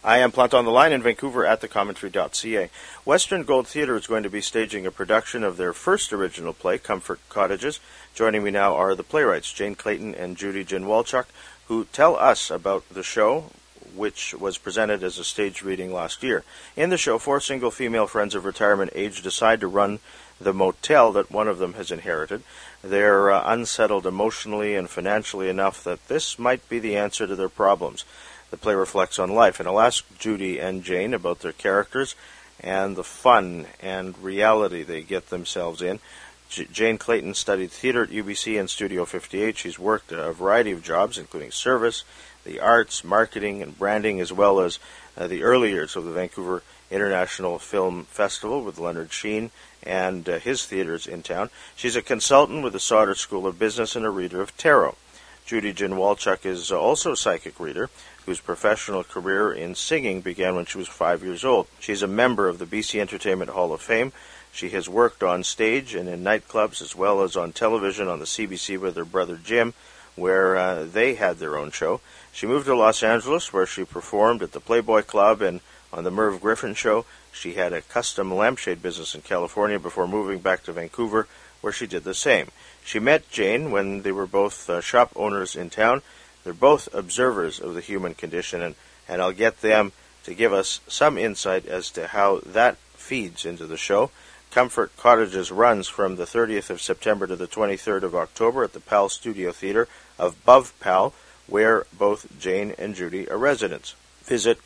I am Plant on the Line in Vancouver at thecommentary.ca. Western Gold Theatre is going to be staging a production of their first original play, Comfort Cottages. Joining me now are the playwrights, Jane Clayton and Judy Ginwalchuk, who tell us about the show, which was presented as a stage reading last year. In the show, 4 single female friends of retirement age decide to run the motel that one of them has inherited. They're unsettled emotionally and financially enough that this might be the answer to their problems. The play reflects on life, and I'll ask Judy and Jane about their characters and the fun and reality they get themselves in. Jane Clayton studied theatre at UBC and Studio 58. She's worked a variety of jobs, including service, the arts, marketing, and branding, as well as the early years of the Vancouver International Film Festival with Leonard Sheen and his theatres in town. She's a consultant with the Sauder School of Business and a reader of tarot. Judy Ginwalchuk is also a psychic reader whose professional career in singing began when she was 5 years old. She's a member of the BC Entertainment Hall of Fame. She has worked on stage and in nightclubs as well as on television on the CBC with her brother Jim, where they had their own show. She moved to Los Angeles, where she performed at the Playboy Club and on the Merv Griffin Show. She had a custom lampshade business in California before moving back to Vancouver, where she did the same. She met Jane when they were both shop owners in town. They're both observers of the human condition, and I'll get them to give us some insight as to how that feeds into the show. Comfort Cottages runs from the 30th of September to the 23rd of October at the PAL Studio Theatre of Bov PAL, where both Jane and Judy are residents. Visit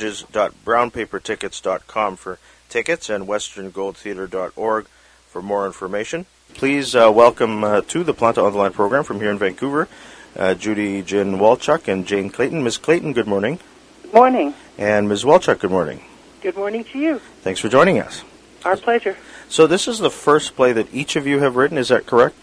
cottages.brownpapertickets.com for tickets and westerngoldtheatre.org for more information. Please welcome to the Planta on the Line program from here in Vancouver, Judy Ginwalchuk and Jane Clayton. Ms. Clayton, good morning. Good morning. And Ms. Walchuk, good morning. Good morning to you. Thanks for joining us. Our pleasure. So this is the first play that each of you have written, is that correct?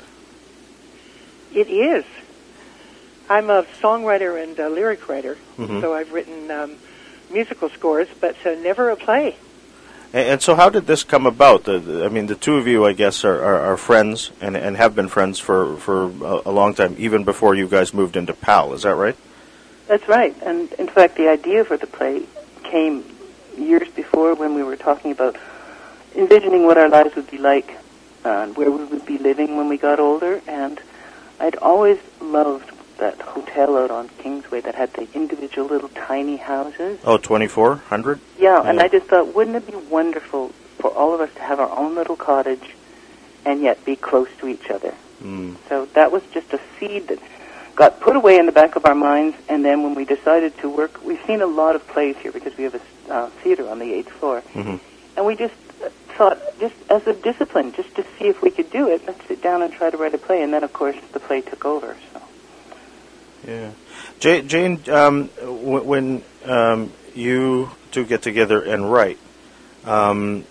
It is. I'm a songwriter and a lyric writer, so I've written musical scores, but never a play. And so how did this come about? The two of you, I guess, are friends and have been friends for a long time, even before you guys moved into PAL. Is that right? That's right. And, in fact, the idea for the play came years before when we were talking about envisioning what our lives would be like and where we would be living when we got older. And I'd always loved that hotel out on Kingsway that had the individual little tiny houses. Oh, 2400? Yeah, and I just thought, wouldn't it be wonderful for all of us to have our own little cottage and yet be close to each other? So that was just a seed that got put away in the back of our minds, and then when we decided to work, we've seen a lot of plays here because we have a theater on the 8th floor, and we just thought, just as a discipline, just to see if we could do it, let's sit down and try to write a play, and then, of course, the play took over, so. Yeah. Jane, when you two get together and write, how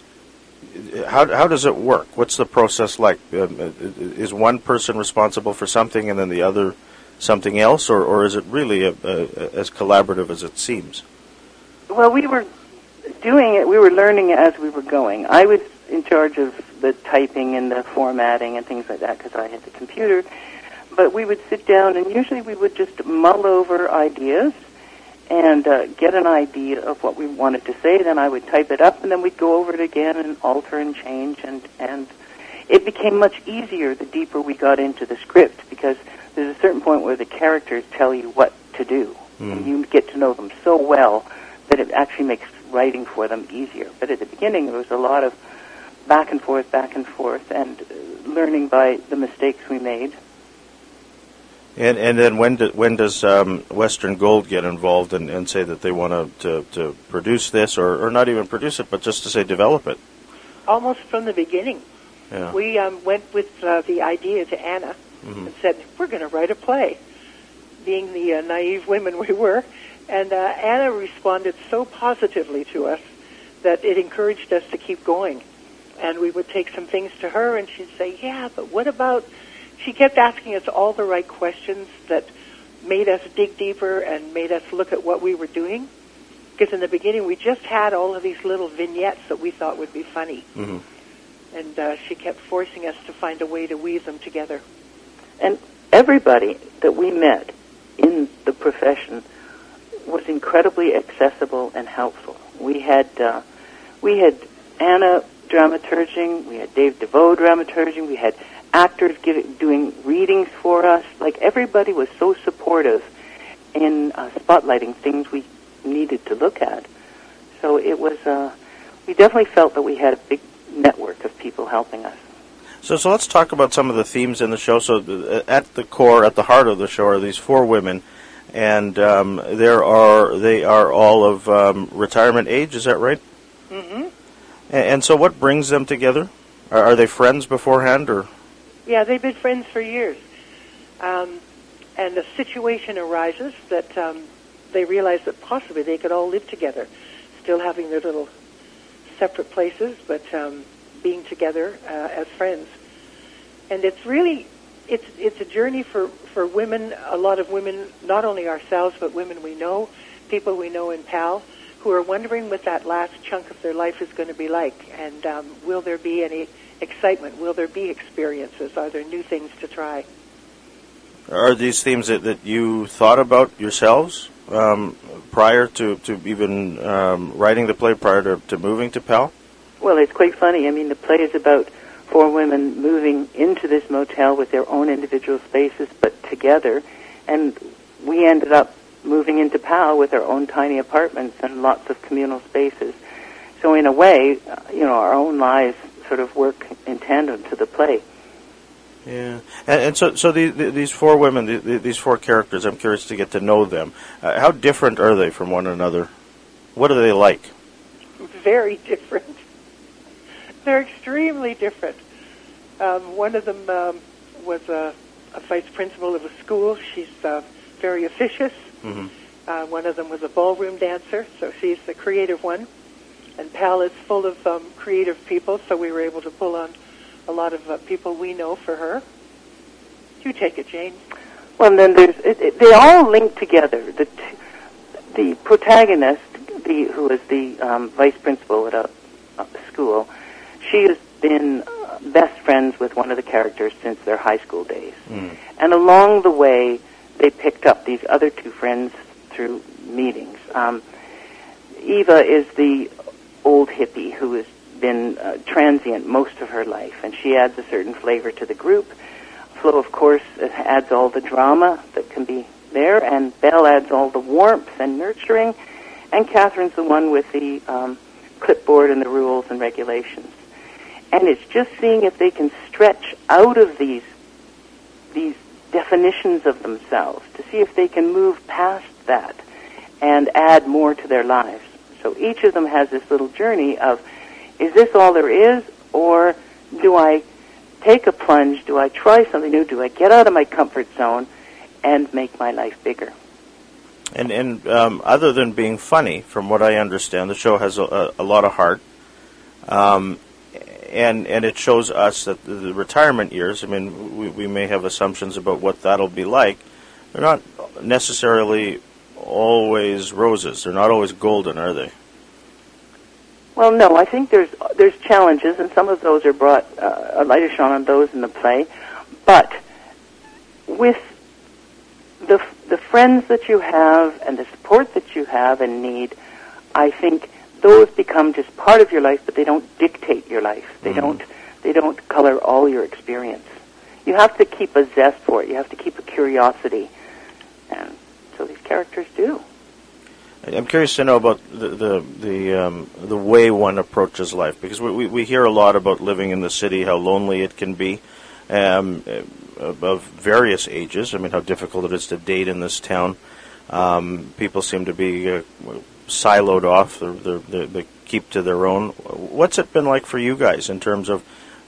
does it work? What's the process like? Is one person responsible for something and then the other something else, or is it really as collaborative as it seems? Well, we were doing it, we were learning as we were going. I was in charge of the typing and the formatting and things like that because I had the computer. But we would sit down, and usually we would just mull over ideas and get an idea of what we wanted to say. Then I would type it up, and then we'd go over it again and alter and change. And it became much easier the deeper we got into the script, because there's a certain point where the characters tell you what to do. And you get to know them so well that it actually makes writing for them easier. But at the beginning, there was a lot of back and forth, and learning by the mistakes we made. And then when does Western Gold get involved and say that they want to produce this, or not even produce it, but just to say develop it? Almost from the beginning. Yeah. We went with the idea to Anna and said, we're going to write a play, being the naive women we were. And Anna responded so positively to us that it encouraged us to keep going. And we would take some things to her, and she'd say, yeah, but what about... She kept asking us all the right questions that made us dig deeper and made us look at what we were doing. Because in the beginning, we just had all of these little vignettes that we thought would be funny. And she kept forcing us to find a way to weave them together. And everybody that we met in the profession was incredibly accessible and helpful. We had Anna dramaturging, we had Dave DeVoe dramaturging, we had actors doing readings for us. Like, everybody was so supportive in spotlighting things we needed to look at. So it was, we definitely felt that we had a big network of people helping us. So let's talk about some of the themes in the show. So at the core, at the heart of the show are these four women, and they are all of retirement age, is that right? Mm-hmm. And so what brings them together? Are they friends beforehand, or? Yeah, they've been friends for years. And a situation arises that they realize that possibly they could all live together, still having their little separate places, but being together as friends. And it's really, it's a journey for women, a lot of women, not only ourselves, but women we know, people we know in PAL, who are wondering what that last chunk of their life is going to be like, and will there be any excitement? Will there be experiences? Are there new things to try? Are these themes that you thought about yourselves prior to even writing the play, prior to moving to PAL? Well, it's quite funny. I mean, the play is about four women moving into this motel with their own individual spaces, but together, and we ended up moving into PAL with our own tiny apartments and lots of communal spaces. So in a way, our own lives sort of work in tandem to the play. Yeah, and so these four women, these four characters, I'm curious to get to know them. How different are they from one another? What are they like? Very different. They're extremely different. One of them was a vice principal of a school. She's very officious. Mm-hmm. One of them was a ballroom dancer, so she's the creative one. And PAL is full of creative people, so we were able to pull on a lot of people we know for her. You take it, Jane. Well, and then they all link together. The protagonist, who is the vice principal at a school, she has been best friends with one of the characters since their high school days. Mm. And along the way, they picked up these other two friends through meetings. Eva is the old hippie who has been transient most of her life, and she adds a certain flavor to the group. Flo, of course, adds all the drama that can be there, and Belle adds all the warmth and nurturing, and Catherine's the one with the clipboard and the rules and regulations. And it's just seeing if they can stretch out of these definitions of themselves, to see if they can move past that and add more to their lives. So each of them has this little journey of, is this all there is, or do I take a plunge, do I try something new, do I get out of my comfort zone and make my life bigger? And other than being funny, from what I understand, the show has a lot of heart. And it shows us that the retirement years, I mean, we may have assumptions about what that'll be like. They're not necessarily always roses. They're not always golden, are they? Well, no. I think there's challenges, and some of those are brought, a light is shone on those in the play. But with the friends that you have and the support that you have and need, I think those become just part of your life, but they don't dictate your life. They don't color all your experience. You have to keep a zest for it. You have to keep a curiosity, and so these characters do. I'm curious to know about the way one approaches life, because we hear a lot about living in the city, how lonely it can be, of various ages. I mean, how difficult it is to date in this town. People seem to be siloed off. They keep to their own. What's it been like for you guys in terms of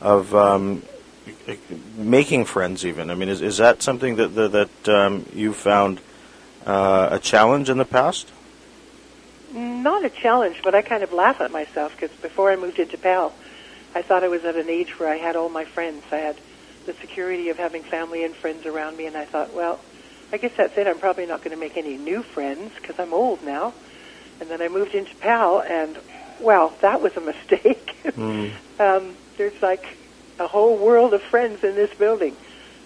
making friends? Even, I mean, is that something that you found a challenge in the past? Not a challenge, but I kind of laugh at myself, because before I moved into PAL, I thought I was at an age where I had all my friends. I had the security of having family and friends around me, and I thought, well, I guess that's it. I'm probably not going to make any new friends because I'm old now. And then I moved into PAL, and, well, that was a mistake. There's like a whole world of friends in this building.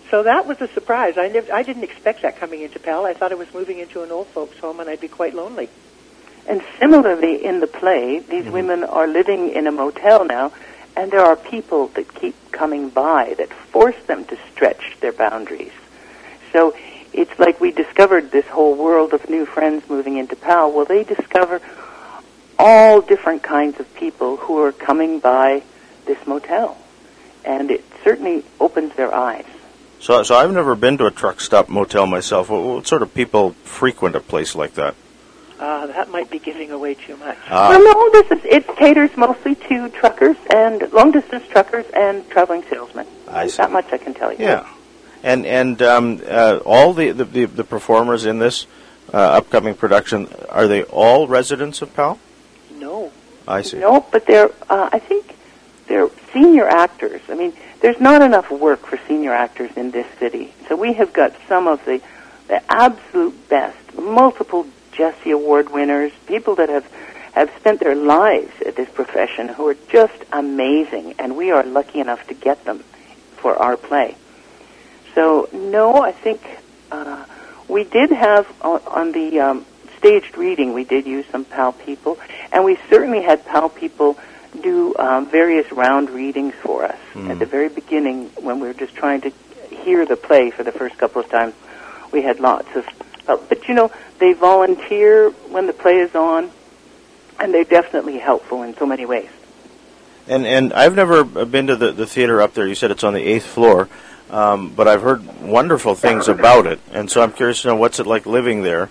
So that was a surprise. I didn't expect that coming into Pal. I thought I was moving into an old folks' home and I'd be quite lonely. And similarly, in the play, these women are living in a motel now, and there are people that keep coming by that force them to stretch their boundaries. So it's like we discovered this whole world of new friends moving into Pal. Well, they discover all different kinds of people who are coming by this motel, and it certainly opens their eyes. So I've never been to a truck stop motel myself. What sort of people frequent a place like that? That might be giving away too much. Well, no, it caters mostly to truckers and long-distance truckers and traveling salesmen. I see. That much I can tell you. Yeah. And all the performers in this upcoming production, are they all residents of Pal? No. I see. No, but I think they're senior actors. I mean, there's not enough work for senior actors in this city. So we have got some of the absolute best, multiple Jessie Award winners, people that have spent their lives at this profession who are just amazing, and we are lucky enough to get them for our play. So, no, I think we did have on the staged reading, we did use some PAL people, and we certainly had PAL people do various round readings for us. At the very beginning, when we were just trying to hear the play for the first couple of times, we had lots of... but, you know, they volunteer when the play is on, and they're definitely helpful in so many ways. And I've never been to the theater up there. You said it's on the 8th floor, but I've heard wonderful things about it, and so I'm curious to know what's it like living there.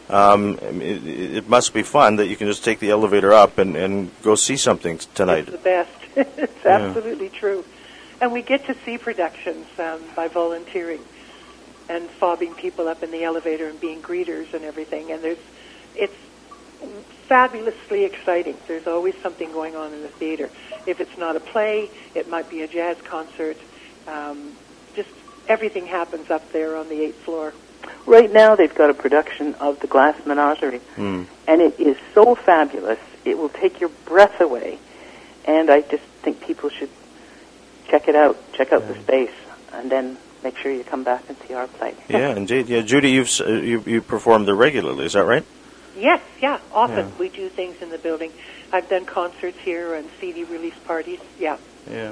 It must be fun that you can just take the elevator up and go see something tonight. It's the best. It's absolutely true. And we get to see productions by volunteering and fobbing people up in the elevator and being greeters and everything. And it's fabulously exciting. There's always something going on in the theater. If it's not a play, it might be a jazz concert. Just everything happens up there on the 8th floor. Right now they've got a production of The Glass Menagerie, and it is so fabulous, it will take your breath away. And I just think people should check it out, check out the space, and then make sure you come back and see our play. Yeah, indeed. Yeah, Judy, you perform there regularly, is that right? Yes, yeah, often. We do things in the building. I've done concerts here and CD release parties, yeah. Yeah.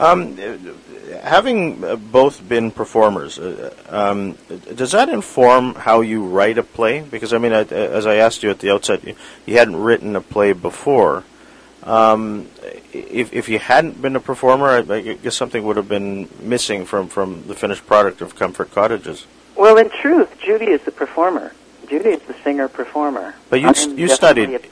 Having both been performers, does that inform how you write a play? Because, I mean, as I asked you at the outset, you hadn't written a play before. If you hadn't been a performer, I guess something would have been missing from the finished product of Comfort Cottages. Well, in truth, Judy is the performer. Judy is the singer-performer. But you studied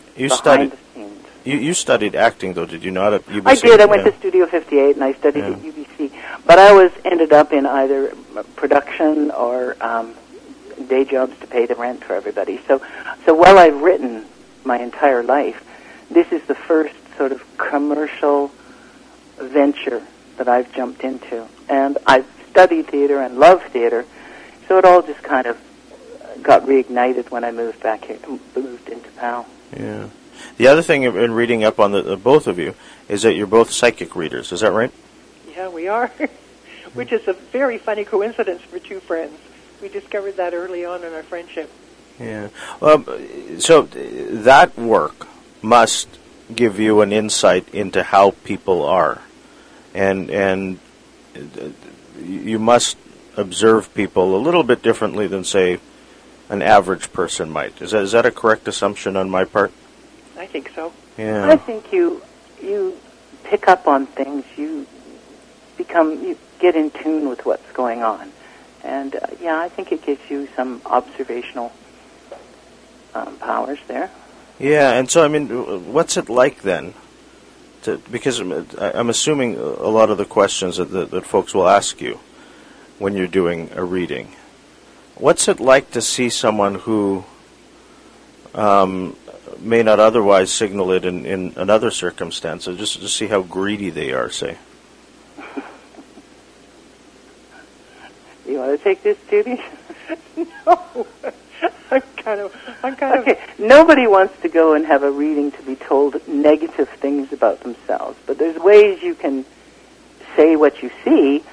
acting, though, did you not? At UBC? I did. I went to Studio 58, and I studied at UBC. But I ended up in either production or day jobs to pay the rent for everybody. So while I've written my entire life, this is the first sort of commercial venture that I've jumped into. And I've studied theater and love theater, so it all just kind of got reignited when I moved back here, moved into PAL. Yeah. The other thing in reading up on the both of you is that you're both psychic readers. Is that right? Yeah, we are, which is a very funny coincidence for two friends. We discovered that early on in our friendship. Yeah. So that work must give you an insight into how people are, and you must observe people a little bit differently than, say, an average person might. Is that a correct assumption on my part? I think so. Yeah. I think you pick up on things. You get in tune with what's going on, and I think it gives you some observational powers there. Yeah, and so I mean, what's it like then? Because I'm assuming a lot of the questions that folks will ask you when you're doing a reading. What's it like to see someone who may not otherwise signal it in another circumstances, just to see how greedy they are, say? You want to take this, Judy? No. I'm kind of. Okay, nobody wants to go and have a reading to be told negative things about themselves, but there's ways you can say what you see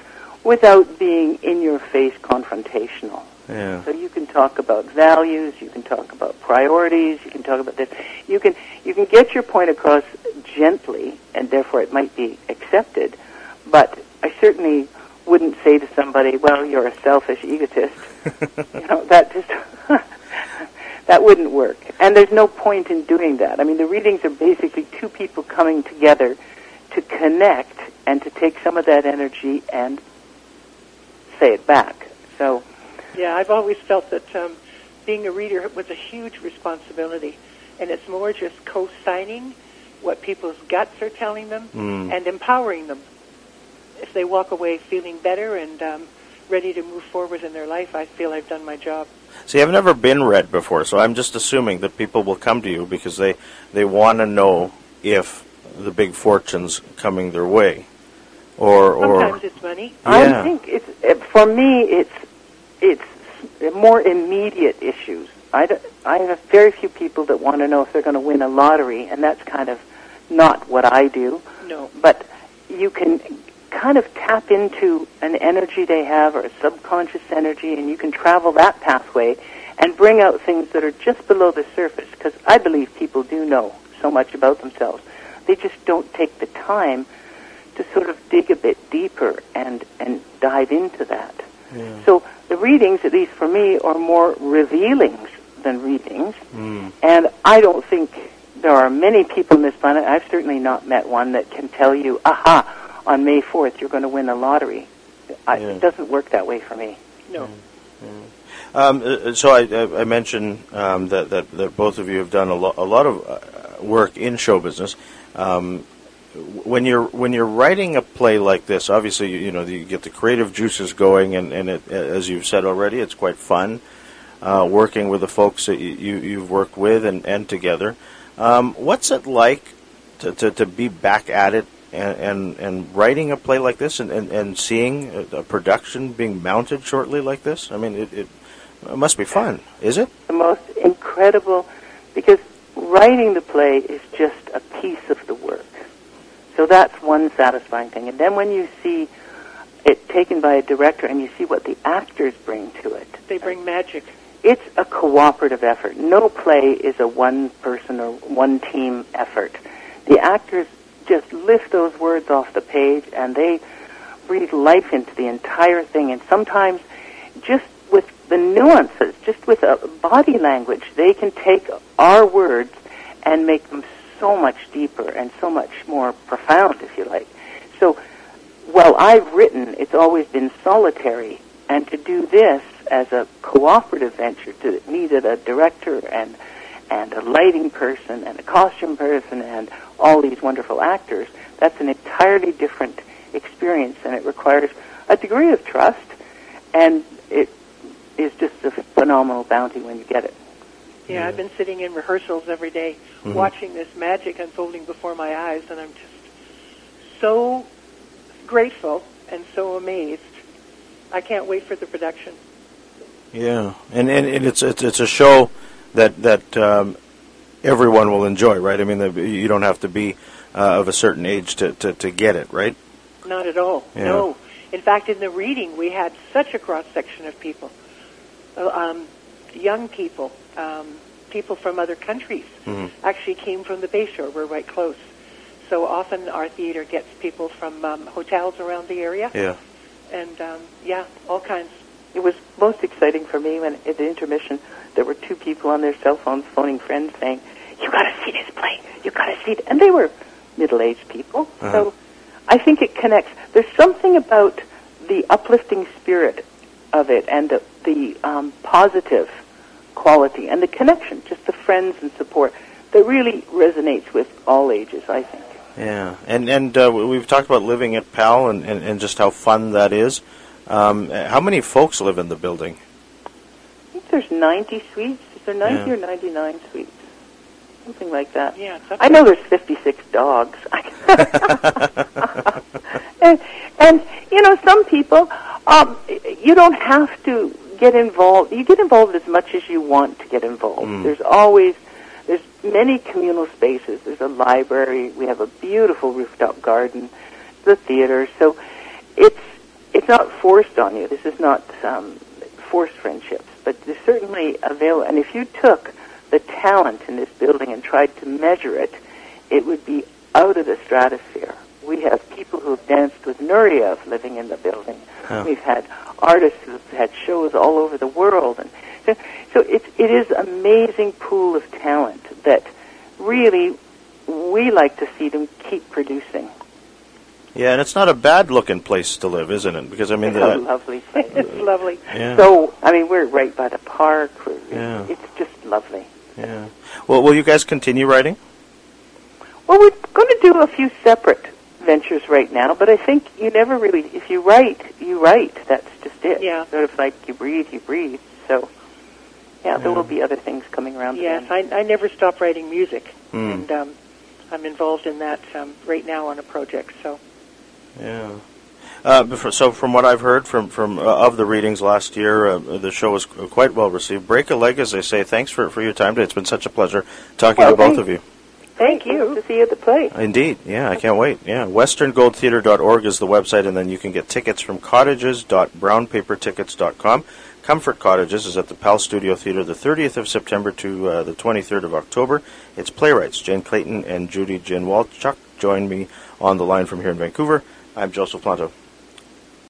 without being in-your-face confrontational. Yeah. So you can talk about values, you can talk about priorities, you can talk about this. You can get your point across gently, and therefore it might be accepted. But I certainly wouldn't say to somebody, "Well, you're a selfish egotist." That just that wouldn't work. And there's no point in doing that. I mean, the readings are basically two people coming together to connect and to take some of that energy and say it back. So. Yeah, I've always felt that being a reader was a huge responsibility, and it's more just co-signing what people's guts are telling them and empowering them. If they walk away feeling better and ready to move forward in their life, I feel I've done my job. See, I've never been read before, so I'm just assuming that people will come to you because they want to know if the big fortune's coming their way. Or sometimes it's money. Yeah. I think for me, it's more immediate issues. I have very few people that want to know if they're going to win a lottery, and that's kind of not what I do. No. But you can kind of tap into an energy they have or a subconscious energy, and you can travel that pathway and bring out things that are just below the surface, because I believe people do know so much about themselves. They just don't take the time to sort of dig a bit deeper and dive into that. Yeah. So the readings, at least for me, are more revealings than readings. And I don't think there are many people on this planet, I've certainly not met one, that can tell you, aha, on May 4th you're going to win a lottery. It doesn't work that way for me. No. So I mentioned that both of you have done a lot of work in show business. When you're writing a play like this, obviously you get the creative juices going, and it, as you've said already, it's quite fun working with the folks that you've worked with and together. What's it like to be back at it and writing a play like this and seeing a production being mounted shortly like this? I mean, it must be fun, is it? The most incredible, because writing the play is just a piece of the work. So that's one satisfying thing. And then when you see it taken by a director and you see what the actors bring to it. They bring magic. It's a cooperative effort. No play is a one-person or one-team effort. The actors just lift those words off the page and they breathe life into the entire thing. And sometimes just with the nuances, just with a body language, they can take our words and make them so much deeper and so much more profound, if you like. So while I've written, it's always been solitary, and to do this as a cooperative venture, to needed a director and a lighting person and a costume person and all these wonderful actors, that's an entirely different experience, and it requires a degree of trust, and it is just a phenomenal bounty when you get it. Yeah, I've been sitting in rehearsals every day watching this magic unfolding before my eyes, and I'm just so grateful and so amazed. I can't wait for the production. Yeah, and it's a show that everyone will enjoy, right? I mean, you don't have to be of a certain age to get it, right? Not at all, no. In fact, in the reading, we had such a cross-section of people. Young people, people from other countries actually came from the Bayshore. We're right close. So often our theater gets people from hotels around the area. Yeah. And, all kinds. It was most exciting for me when at the intermission there were two people on their cell phones phoning friends saying, "You got to see this play. You got to see it." And they were middle-aged people. So I think it connects. There's something about the uplifting spirit of it and the positive quality and the connection, just the friends and support, that really resonates with all ages, I think. Yeah, and we've talked about living at PAL and just how fun that is. How many folks live in the building? I think there's 90 suites. Is there 90 or 99 suites? Something like that. Yeah, I know there's 56 dogs. and some people, you don't have to get involved. You get involved as much as you want to get involved. There's many communal spaces. There's a library. We have a beautiful rooftop garden, the theater. So it's not forced on you. This is not forced friendships, but there's certainly available. And if you took the talent in this building and tried to measure it, it would be out of the stratosphere. We have people who have danced with Nureyev living in the building. Huh. We've had artists who've had shows all over the world. And so it is an amazing pool of talent that really we like to see them keep producing. Yeah, and it's not a bad-looking place to live, isn't it? Because, I mean... It's a lovely place. It's lovely. Yeah. So, I mean, we're right by the park. Yeah. It's just lovely. Yeah. Well, will you guys continue writing? Well, we're going to do a few separate ventures right now, but I think you never really... If you write, you write. That's just it. Yeah. Sort of like you breathe, you breathe. So, yeah, there will be other things coming around Yes, again. I never stop writing music, and I'm involved in that right now on a project, so... Yeah. So from what I've heard from of the readings last year, the show was quite well received. Break a leg, as they say. Thanks for your time today. It's been such a pleasure talking to both of you. Thank you. To see you at the play. Indeed. Yeah, I can't wait. Yeah. westerngoldtheatre.org is the website, and then you can get tickets from cottages.brownpapertickets.com. Comfort Cottages is at the Pal Studio Theatre the 30th of September to the 23rd of October. It's playwrights Jane Clayton and Judy Jen Walchuk. Join me on the line from here in Vancouver. I'm Joseph Planto.